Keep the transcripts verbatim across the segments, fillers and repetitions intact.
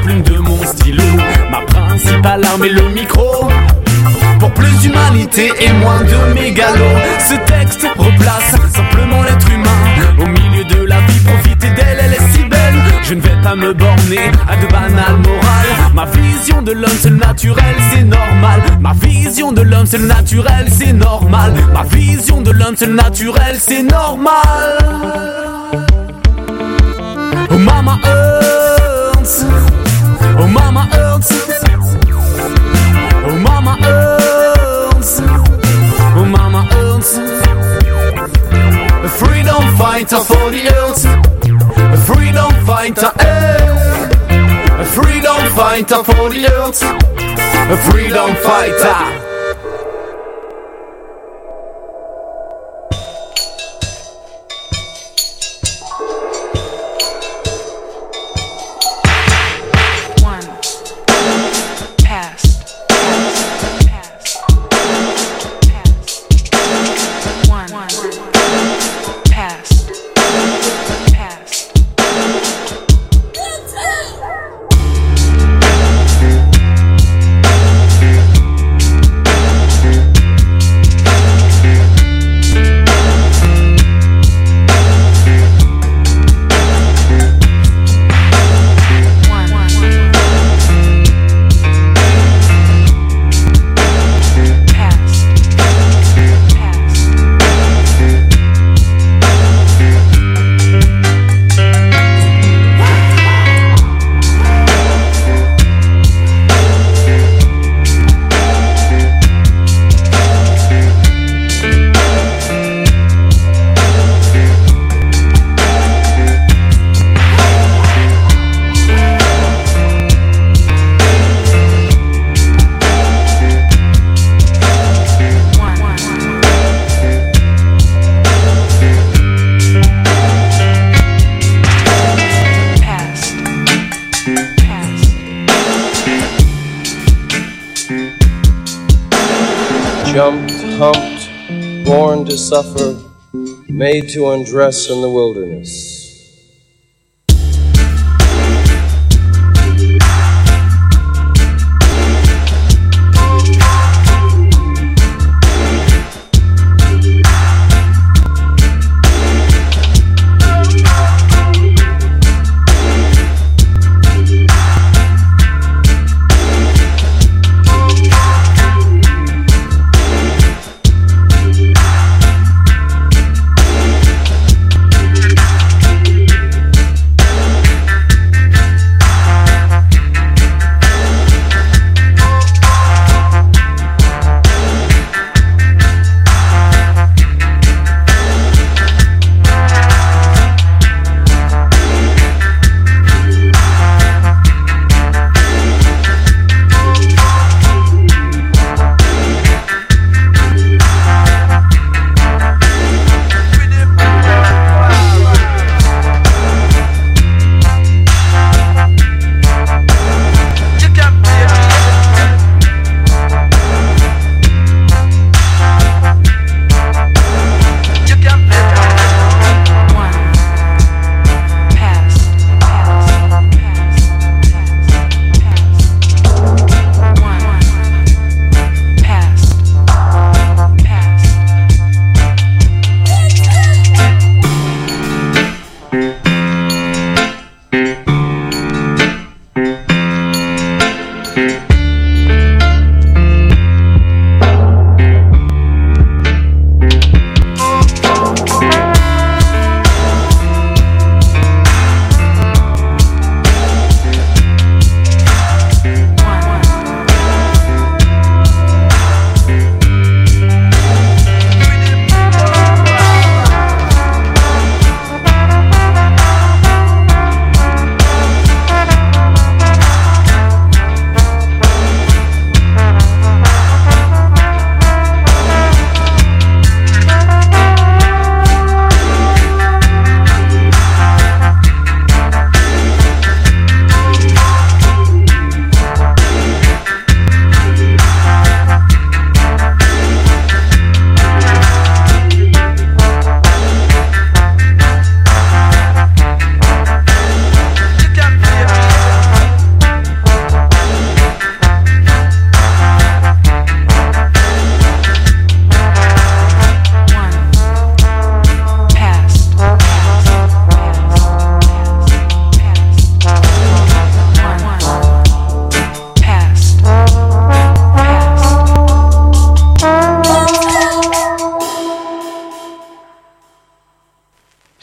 plume de mon stylo. Ma principale arme est le micro. Pour plus d'humanité et moins de mégalo. Ce texte replace simplement l'être humain au milieu de la vie, profiter d'elle, elle est si belle. Je ne vais pas me borner à de banales morales. Ma vision de l'homme c'est le naturel, c'est normal. Ma vision de l'homme c'est le naturel, c'est normal. Ma vision de l'homme c'est le naturel, c'est normal. Oh mama hurts, oh mama hurts, oh mama hurts, oh mama hurts. A freedom fighter for the earth, a freedom fighter, eh. A freedom fighter for the earth, a freedom fighter. Jumped, humped, born to suffer, made to undress in the wilderness.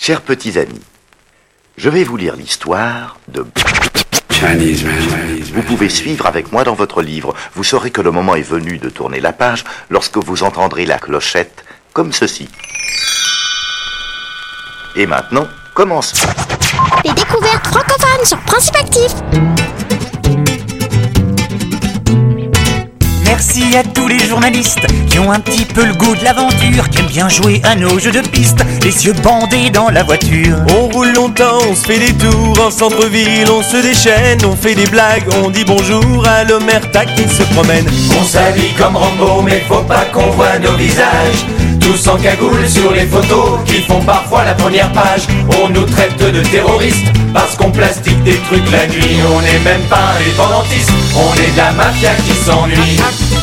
Chers petits amis, je vais vous lire l'histoire de... Vous pouvez suivre avec moi dans votre livre. Vous saurez que le moment est venu de tourner la page lorsque vous entendrez la clochette comme ceci. Et maintenant, commençons. Les découvertes francophones sur Principe Actif. Merci à tous les journalistes qui ont un petit peu le goût de l'aventure, qui aiment bien jouer à nos jeux de piste, les yeux bandés dans la voiture. On roule longtemps, on se fait des tours en centre-ville, on se déchaîne, on fait des blagues, on dit bonjour à l'omerta qui se promène. On s'habille comme Rambo, mais faut pas qu'on voit nos visages. Tous en cagoule sur les photos qui font parfois la première page. On nous traite de terroristes parce qu'on plastique des trucs la nuit. On n'est même pas indépendantistes, on est de la mafia qui s'ennuie.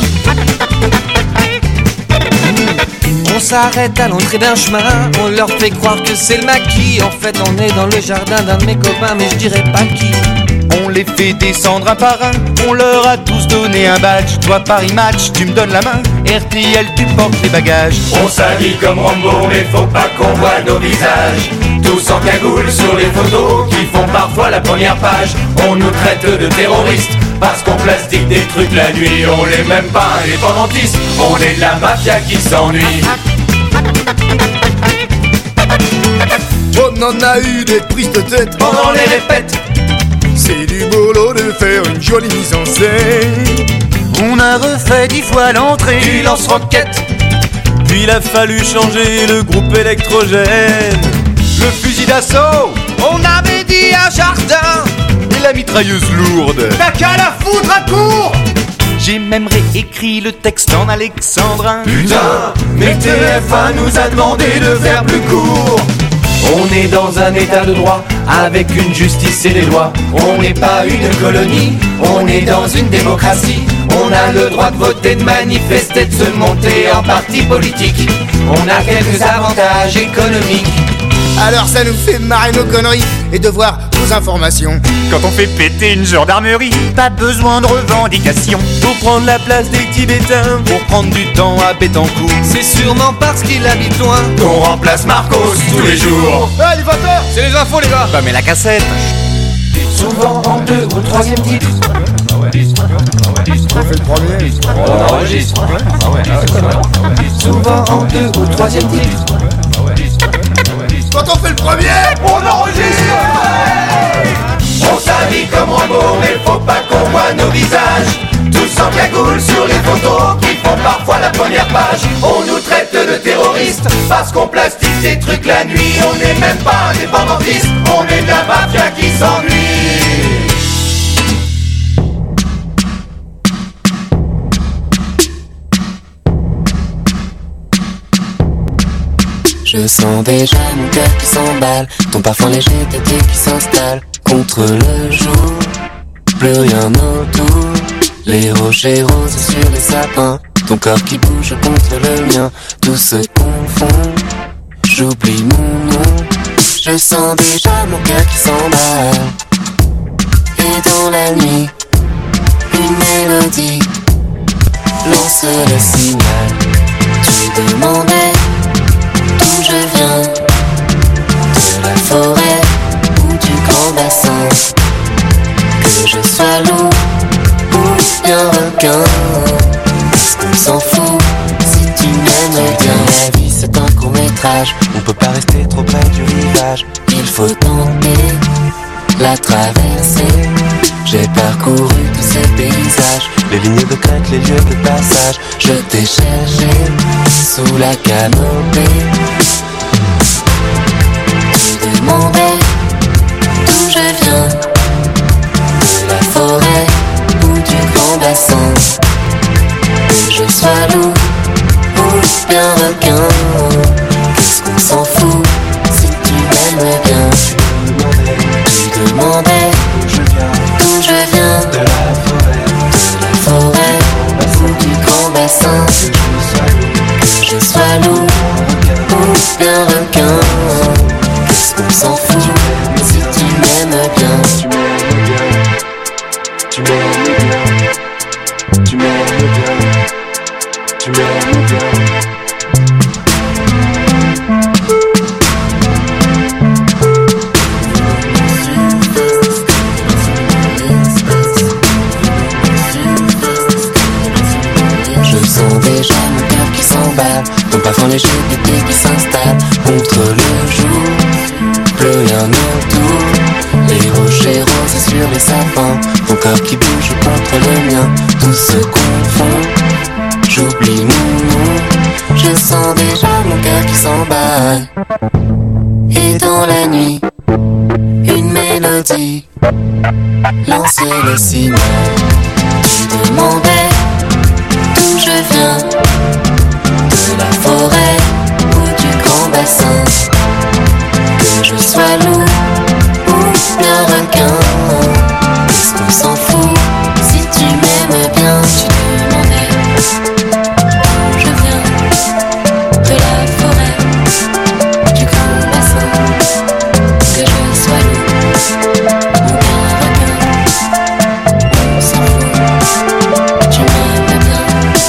On s'arrête à l'entrée d'un chemin, on leur fait croire que c'est le maquis. En fait on est dans le jardin d'un de mes copains, mais je dirais pas qui. On les fait descendre un par un, on leur a tous donné un badge. Toi Paris Match, tu me donnes la main, R T L tu portes les bagages. On s'habille comme Rambo, mais faut pas qu'on voit nos visages. Tous en cagoule sur les photos qui font parfois la première page. On nous traite de terroristes parce qu'on plastique des trucs la nuit. On n'est même pas indépendantistes, on est de la mafia qui s'ennuie. On en a eu des prises de tête pendant les répètes. C'est du boulot de faire une jolie mise en scène. On a refait dix fois l'entrée du lance-roquette. Puis il a fallu changer le groupe électrogène. Le fusil d'assaut, on avait dit un jardin. Et la mitrailleuse lourde, t'as qu'à la foudre à court. J'ai même réécrit le texte en alexandrin. Putain, mais T F un nous a demandé de faire plus court. On est dans un état de droit, avec une justice et des lois. On n'est pas une colonie, on est dans une démocratie. On a le droit de voter, de manifester, de se monter en parti politique. On a quelques avantages économiques. Alors ça nous fait marrer nos conneries et de voir nos informations. Quand on fait péter une gendarmerie, pas besoin de revendications. Pour prendre la place des Tibétains, pour prendre du temps à Bétancourt. C'est sûrement parce qu'il habite loin qu'on remplace Marcos tous les jours. Ah les voteurs, c'est les infos les gars. Bah mais la cassette. Souvent en deux ou troisième titre. On fait le premier. On enregistre. Souvent en deux ou troisième titre. Quand on fait le premier, on enregistre. On s'habille comme Rambo, mais faut pas qu'on voit nos visages. Tous en cagoule sur les photos qui font parfois la première page. On nous traite de terroristes parce qu'on plastique des trucs la nuit. On n'est même pas indépendantistes, on est de la mafia qui s'ennuie. Je sens déjà mon cœur qui s'emballe, ton parfum léger d'été qui s'installe contre le jour. Plus rien autour, les rochers roses sur les sapins, ton corps qui bouge contre le mien, tout se confond. J'oublie mon nom, je sens déjà mon cœur qui s'emballe. Et dans la nuit, une mélodie lance le signal. Tu demandais d'où je viens, de la forêt ou du grand bassin. Que je sois loup ou bien requin, est-ce qu'on s'en fout si tu m'aimes bien? La vie c'est un court métrage, on peut pas rester trop près du rivage. Il faut tenter la traversée. J'ai parcouru tous ces paysages, les lignes de crête, les lieux de passage. Je t'ai cherché sous la canopée. Tu demandais d'où je viens, de la forêt ou du grand bassin. Que je sois loup ou bien requin, qu'est-ce qu'on s'en fout si tu m'aimes bien? Tu demandais d'où je viens, de la forêt, de la forêt ou du grand bassin. Que je sois loup ou bien requin, qu'est-ce qu'on s'en fout si tu m'aimes bien? Tu m'aimes bien, tu m'aimes bien, tu m'aimes bien, tu m'aimes bien. ton parfum léger d'été qui s'installe contre le jour. Plus rien autour, les rochers roses sur les sapins, ton corps qui bouge contre le mien, tout se confond. J'oublie mon nom, je sens déjà mon cœur qui s'emballe. Et dans la nuit, une mélodie lancer le signal. Tu demandais d'où je viens, de la forêt ou du grand bassin, que je sois loup ou bien requin. Est-ce qu'on s'en fout si tu m'aimes bien? Tu demandais d'où je viens, de la forêt, du grand bassin, que je sois loup ou bien requin. On s'en fout, tu m'aimes bien.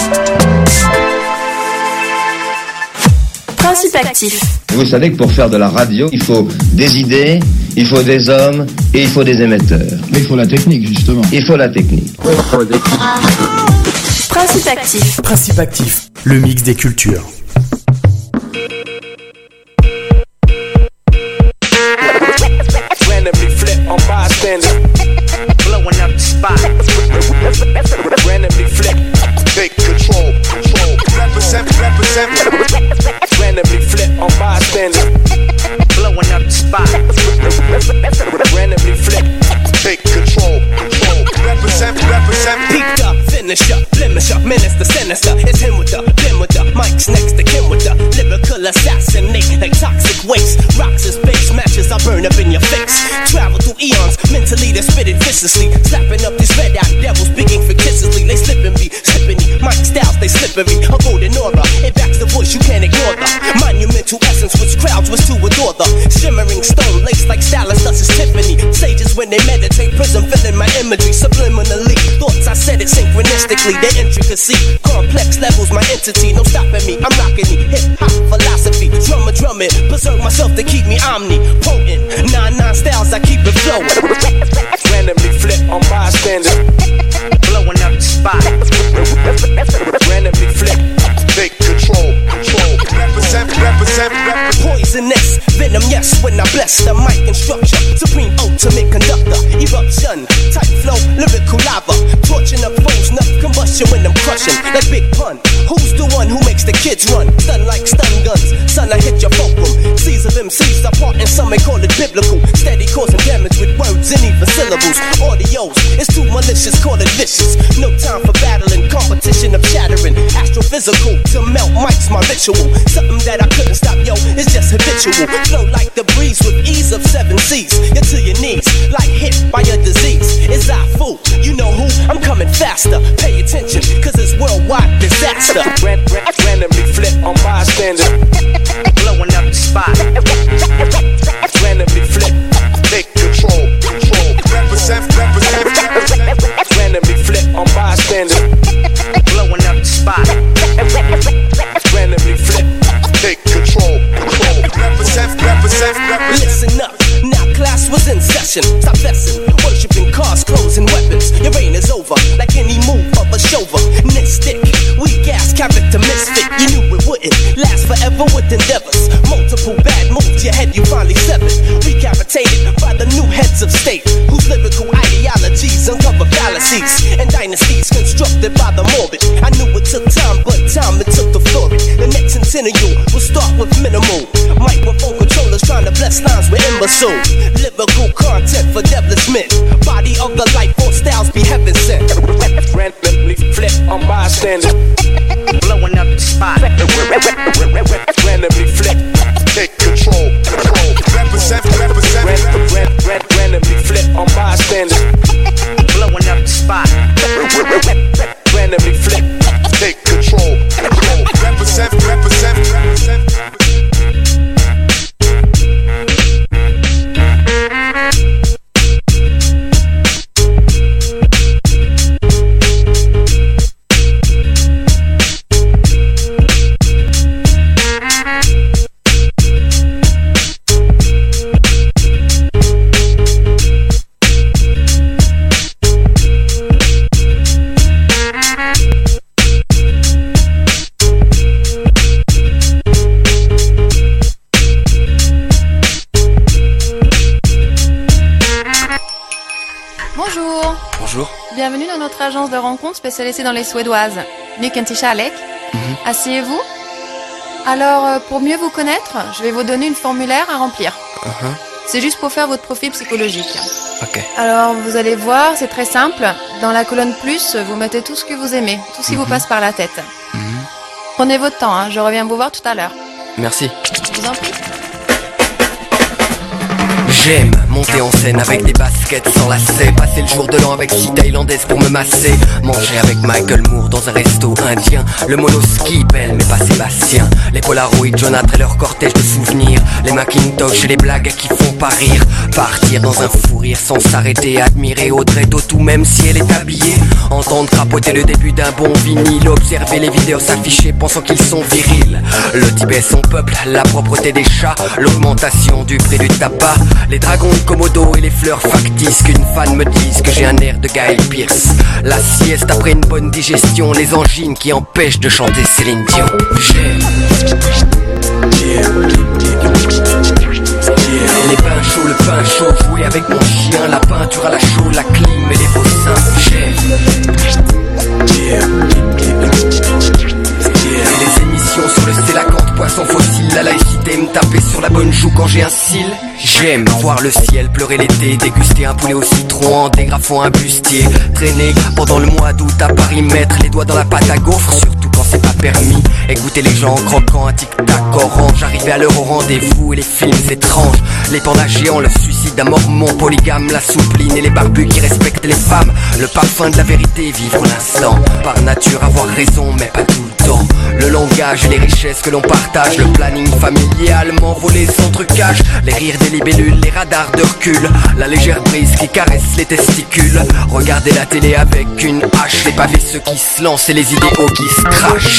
Principe actif. Vous savez que pour faire de la radio, il faut des idées, il faut des hommes et il faut des émetteurs. Mais il faut la technique, justement. Il faut la technique. Principe actif. Principe actif, le mix des cultures. Randomly flip on bystander, blowing up the spot. Randomly flip, take control, control. Represent, represent. Randomly flip on bystander, blowing up the spot. Randomly flip, take control, control. Represent, represent. Peaked up, finish up, blemish up, minister, sinister. It's him with the, him with the, Mike's next to Kim with the lyrical assassinate like toxic waste. Rocks as base matches, I burn up in your face. Travel through eons, mentally they spit it viciously. Slapping up these red out devils, speaking fictitiously. They slipping me, slipping me. Mike styles, they slippery. A golden aura, it backs the voice, you can't ignore the monumental essence which crowds was to adore the shimmering stone lace like stylist, us is Tiffany. Sages when they meditate, prism filling my imagery subliminally. Thoughts I said it synchronistically, their intricacy, complex levels, my entity, no stopping me. I'm rocking the hip hop philosophy, drummer drumming, preserve myself to keep me omnipotent. Nine nine styles, I keep it flowing. Randomly flip on bystander, blowing up the spot. Randomly flip, take control, control. Represent, represent, represent. Poisonous venom, yes, when I bless the mic and structure. Supreme ultimate conductor, eruption, tight flow, lyrical lava. Torching up flames, enough combustion when I'm crushing. Like Big Pun, who's the one who makes the kids run? Stun like stun guns, son, I hit your fulcrum. Seas of M Cs apart and some may call it biblical. Steady causing damage with words and even syllables. Audios, it's too malicious, call it vicious. No time for battling, competition of shattering. Astrophysical, to melt mics, my ritual. Something that I couldn't stop, yo, it's just habitual. Flow like the breeze with ease of seven seas. You're to your knees, like hit by a disease. It's I fool, you know who? I'm coming faster. Pay attention, cause it's worldwide disaster. Ran, ran, randomly flip on bystander, blowing up the spot. Randomly flip, take control, control. Represent, represent, represent. Randomly flip on bystander, blowing up the spot. Randomly flip, take control, control. Represent, represent, represent. Listen up, now class was in session. Stop fessing, worshiping cars, clothes, and weapons. Your reign is over, like any move of a chauvinistic. Weak ass character misfit. You knew it wouldn't last forever with endeavors. Multiple bad moves, your head you finally severed. Recapitated by the new heads of state, whose lyrical ideologies uncover fallacies and dynasties constructed by the morbid. I knew it took time, but time it took to floor it. The next centennial will start with minimal microphone controllers trying to bless lines with imbecile. Lyrical content for devilish men. Body of the life force styles be heaven sent. Randomly flip on bystander, blowing up the spot. Randomly flip, take control, control. Represent, represent, represent. Randomly flip on bystander, blowing up the spot. Randomly flip, take control, control. Represent, represent, represent. bienvenue dans notre agence de rencontres spécialisée dans les Suédoises. Mycket kärlek. Mm-hmm. Asseyez-vous. Alors, euh, pour mieux vous connaître, je vais vous donner une formulaire à remplir. Uh-huh. C'est juste pour faire votre profil psychologique. Ok. Alors, vous allez voir, c'est très simple. Dans la colonne plus, vous mettez tout ce que vous aimez, tout ce qui mm-hmm. vous passe par la tête. Mm-hmm. Prenez votre temps, hein, je reviens vous voir tout à l'heure. Merci. Je vous en prie. J'aime monter en scène avec des baskets sans lacets, passer le jour de l'an avec six thaïlandaises pour me masser, manger avec Michael Moore dans un resto indien, le monoski, belle mais pas Sébastien, les Polaroids, Jonathan et leur cortège de souvenirs, les Macintosh et les blagues qui font pas rire, partir dans un fou rire sans s'arrêter, admirer Audrey Tautou même si elle est habillée, entendre crapoter le début d'un bon vinyle, observer les vidéos s'afficher pensant qu'ils sont virils, le Tibet son peuple, la propreté des chats, l'augmentation du prix du tabac, les dragons de Komodo et les fleurs factices, qu'une fan me dise que j'ai un air de Guy Pearce. La sieste après une bonne digestion, les angines qui empêchent de chanter Céline Dion. J'aime les pains chauds, le pain chaud, jouer avec mon chien, la peinture à la chaux, la clim et les beaux seins. J'aime les émissions sur le sélacanthe, poisson fossile, la laïcité, me taper sur la bonne joue quand j'ai un cil. J'aime voir le ciel pleurer l'été, déguster un poulet au citron en dégrafant un bustier, traîner pendant le mois d'août à Paris, mettre les doigts dans la pâte à gaufre, surtout quand c'est pas permis, écouter les gens en croquant un tic-tac orange, arriver à l'heure au rendez-vous et les films étranges, les pandas géants, le suicide d'un mormon polygame, la soupline et les barbus qui respectent les femmes, le parfum de la vérité, vivre l'instant, par nature avoir raison mais pas tout le temps, le langage et les richesses que l'on partage, le planning familial, m'envoler sans trucage, les rires des libellules, les radars de recul, la légère brise qui caresse les testicules, regarder la télé avec une hache, les pavés ceux qui se lancent et les idéaux qui se crachent.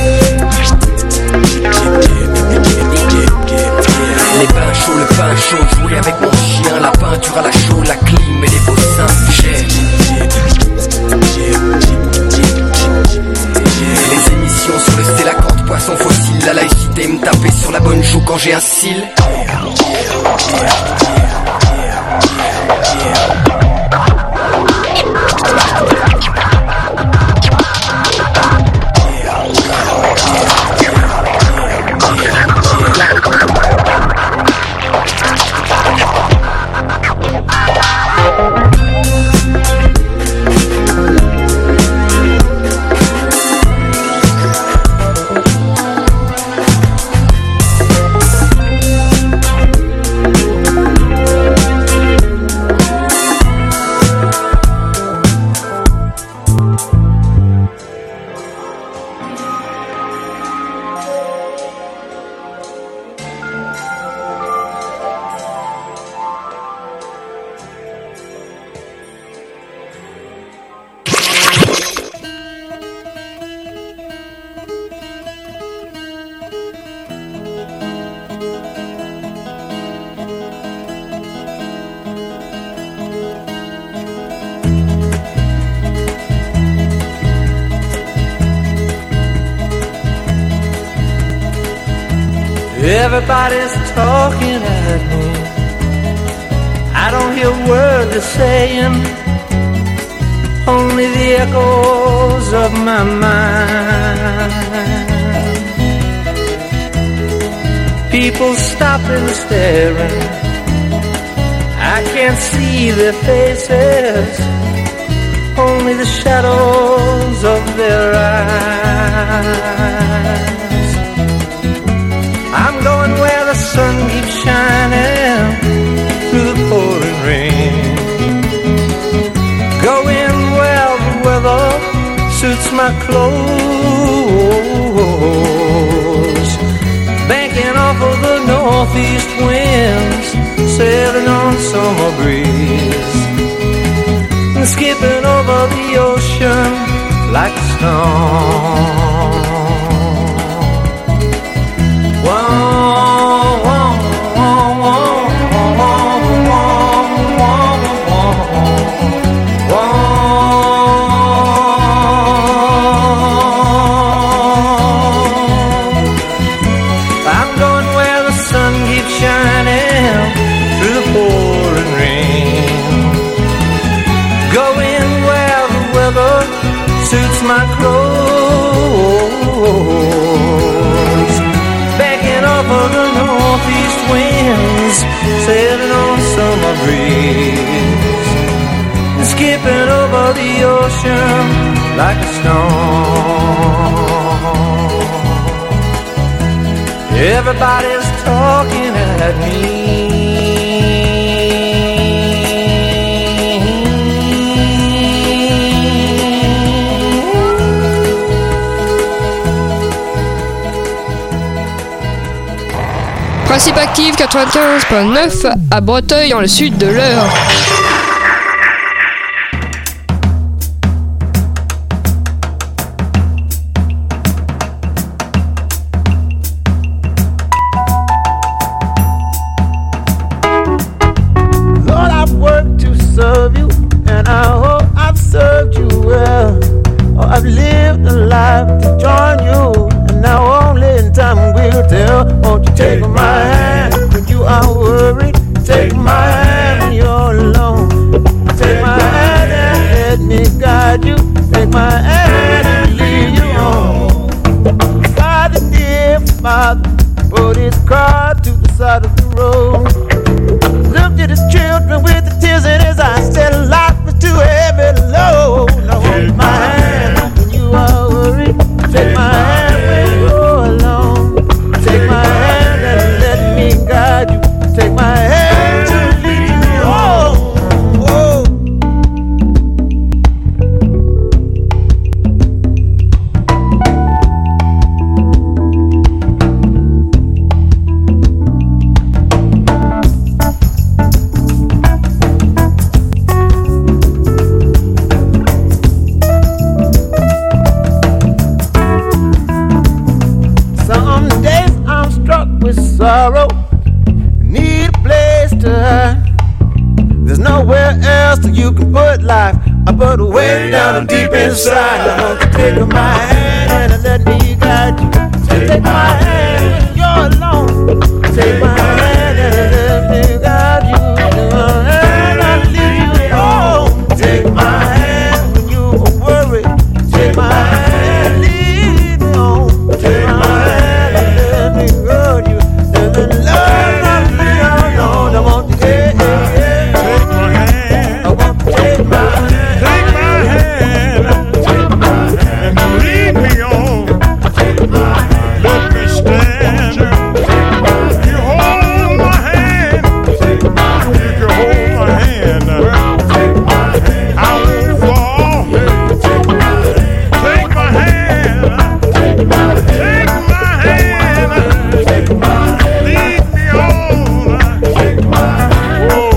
Les pains chauds, le pain chaud, jouer avec mon chien, la peinture à la chaux, la clim et les beaux seins. J'aime les émissions sur le sélacanthe, poisson fossile, la laïcité, me taper sur la bonne joue quand j'ai un cil. Everybody's talking at me. I don't hear a word they're saying, only the echoes of my mind. People stopping, staring. I can't see their faces, only the shadows of their eyes. I'm going where the sun keeps shining through the pouring rain, going where the weather suits my clothes, banking off of the northeast winds, sailing on summer breeze, and skipping over the ocean like a stone. Going where my clothes, backing off of the northeast winds, sailing on summer breeze, and skipping over the ocean like a stone. Everybody's talking at me. Principe Active quatre-vingt-quinze virgule neuf à Breteuil dans le sud de l'Eure. Lord, I've worked to serve you, and I hope I've served you well. Oh, I've lived a life to join you, and now only in time will tell. Won't you take my hand when you are worried? Take my hand when you're alone. Take my hand and let me guide you. Take my hand and lead you home. Father, dear Father, put his car to the side of the road. Looked at his children with the tears in his eyes, said life was too heavy low. Now hold my hand when you are worried. Take my hand when you're alone. Take my hand and let me guide you. Take my hand and lead you home. Whoa. Some days I'm struck with sorrow, need a place to hide. There's nowhere else that you can put life. I put it way down deep inside. I want you to take my hand and let me guide you. Take my hand when you're alone. Take my hand and let me guide you. Take my hand and lead you home. Take my hand when you are worried. Take my hand, lead me home. Take my hand and let me guide you. There's a love I feel alone. I want you to take, take my hand. I want you to take my hand. Take my hand. Take my hand and lead me on. Take my hand. Let me stand. Take my hand. You hold my hand. Take my hand. You can hold my hand. Take my hand. I won't fall. Take my hand. Take my hand. Take my hand. Take my hand. Take my hand. Lead me on. Take my hand. Oh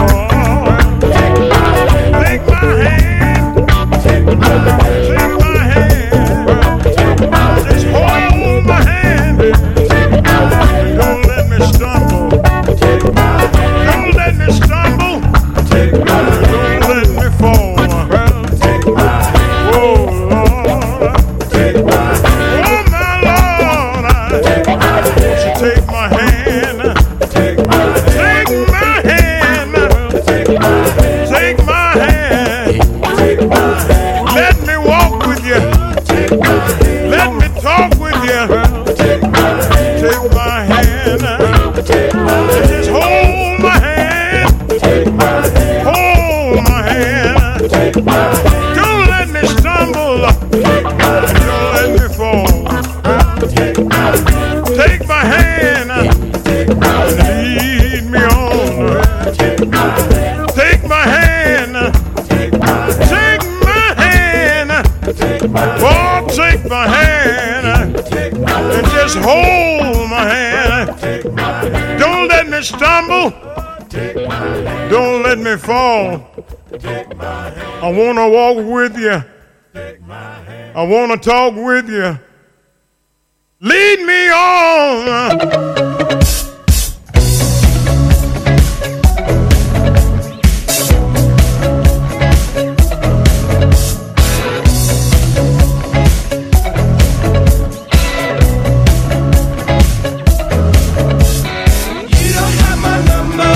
Lord. Take my hand. Take my hand. Take my hand. Take my hand. Take my hand. Just hold my hand. Take my hand. Don't let me stumble. Take my hand. Don't let me stumble. Take my hand. Don't let me fall. Take my hand. Oh Lord. Take my hand. Oh my Lord. Take my hand. Won't you take my hand? Take my hand. Take my hand. Take my hand. Take my hand. Take my hand. Let me walk with you. Take my hand. Let me talk with you. Take my hand. Take my hand. Take my hand. Just hold my hand. Take my hand. Hold my hand. Take my hand. Don't let me stumble. Take my hand. Don't let me fall. Take my hand. Take my hand. Take my hand. Lead me on. Take my hand. Take my hand. Take my hand. Take my hand. Take my hand. Oh, take my hand. Take my hand. And just hold my hand. Take my hand. Don't let me stumble. Take my hand. Don't let me fall. Take my hand. I want to walk with you. Take my hand. I want to talk with you. Lead me on. You don't have my number,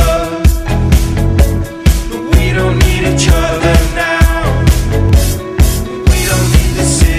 but we don't need each other now. We don't need to sit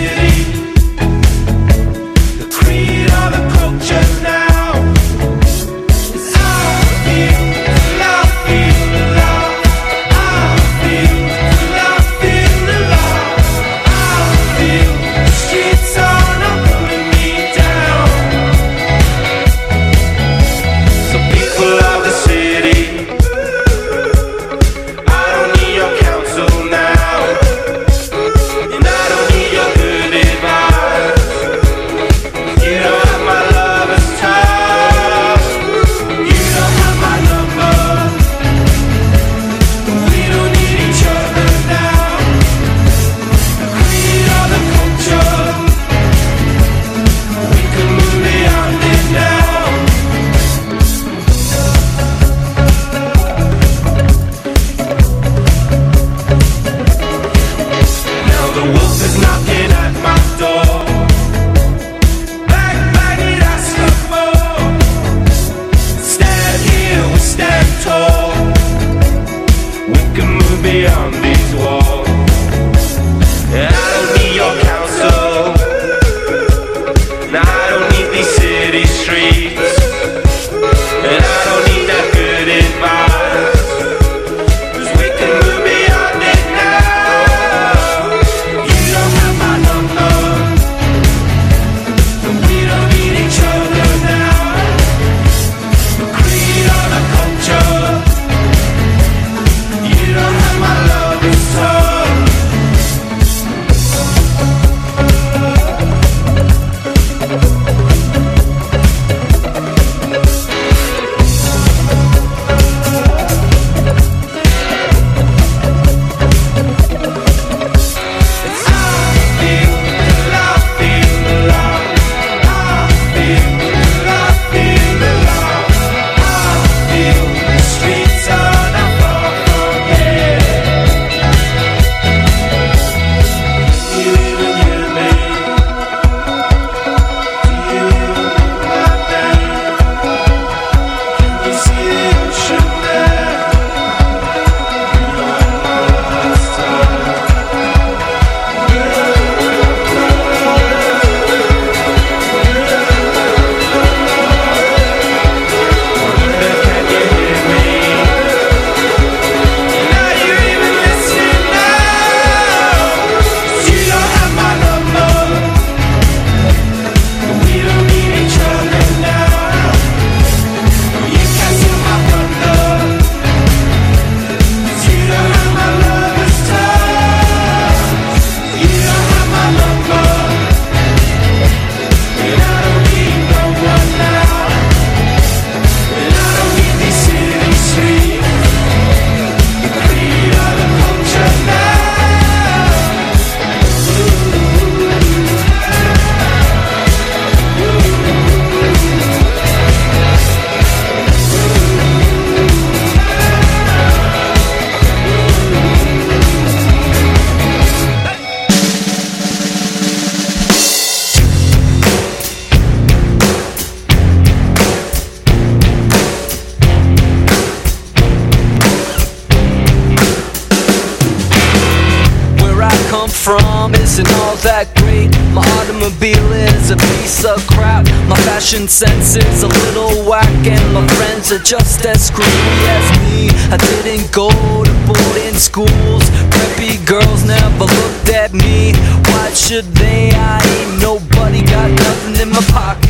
come from isn't all that great. My automobile is a piece of crap. My fashion sense is a little whack, and my friends are just as screwy as me. I didn't go to boarding schools. Preppy girls never looked at me. Why should they? I ain't nobody, got nothing in my pocket.